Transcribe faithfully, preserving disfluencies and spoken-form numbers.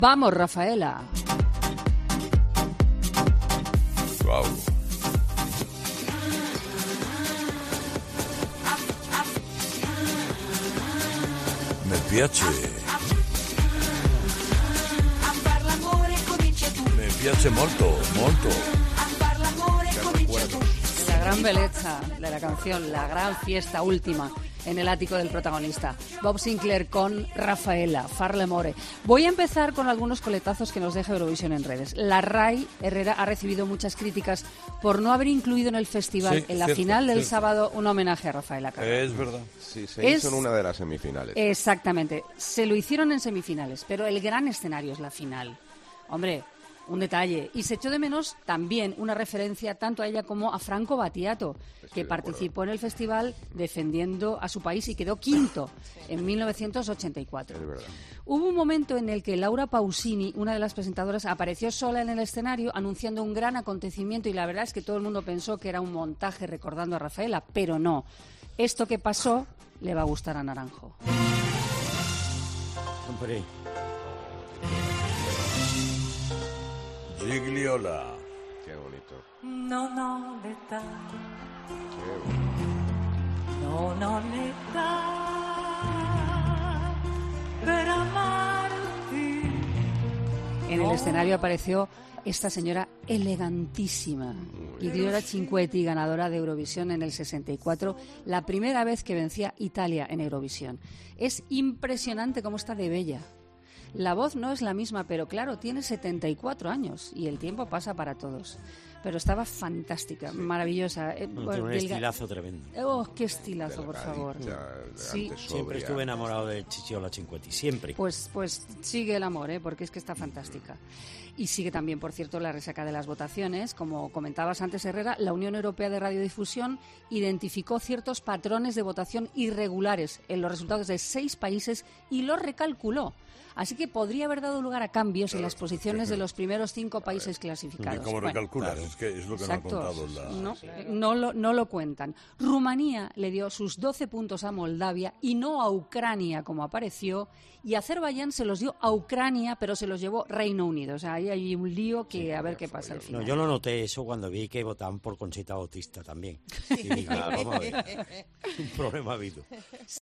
Vamos, Rafaela. Wow. Mi piace. Mi piace molto, molto. La gran belleza de la canción, la gran fiesta última en el ático del protagonista. Bob Sinclair con Rafaela, Far l'amore. Voy a empezar con algunos coletazos que nos deja Eurovisión en redes. La RAI Herrera ha recibido muchas críticas por no haber incluido en el festival, Sí, en la cierto, final del cierto. sábado, un homenaje a Rafaela Carrà. Es verdad. Sí, se Es- hizo en una de las semifinales. Exactamente. Se lo hicieron en semifinales, pero el gran escenario es la final. Hombre, un detalle. Y se echó de menos también una referencia tanto a ella como a Franco Battiato, que de participó en el festival defendiendo a su país y quedó quinto en mil novecientos ochenta y cuatro. Es verdad. Hubo un momento en el que Laura Pausini, una de las presentadoras, apareció sola en el escenario anunciando un gran acontecimiento y la verdad es que todo el mundo pensó que era un montaje recordando a Rafaela, pero no. Esto que pasó le va a gustar a Naranjo. Hombre, Gigliola. Qué bonito. Non ho l'età, Qué bonito. non ho l'età per amarti. En el escenario apareció esta señora elegantísima, Gigliola Cinquetti, ganadora de Eurovisión en el sesenta y cuatro, la primera vez que vencía Italia en Eurovisión. Es impresionante cómo está de bella. La voz no es la misma, pero claro, tiene setenta y cuatro años y el tiempo pasa para todos. Pero estaba fantástica, maravillosa. Eh, tiene bueno, un delga- estilazo tremendo. Oh, qué estilazo, por favor. Delgadita, Sí. elegante, Siempre sobria. estuve enamorado de Gigliola Cinquetti, siempre. Pues, pues sigue el amor, ¿eh? Porque es que está fantástica. Y sigue también, por cierto, la resaca de las votaciones. Como comentabas antes, Herrera, la Unión Europea de Radiodifusión identificó ciertos patrones de votación irregulares en los resultados de seis países y los recalculó. Así que podría haber dado lugar a cambios en las posiciones de los primeros cinco países clasificados. ¿Y cómo Bueno, recalculas? Es que es lo que Exacto. no ha contado la... No, no lo, no lo cuentan. Rumanía le dio sus doce puntos a Moldavia y no a Ucrania, como apareció, y Azerbaiyán se los dio a Ucrania, pero se los llevó Reino Unido. O sea, ahí hay un lío que a ver qué pasa al No, final. yo lo noté eso cuando vi que votaban por Conchita Bautista también. Y digo, vamos a ver, un problema ha habido.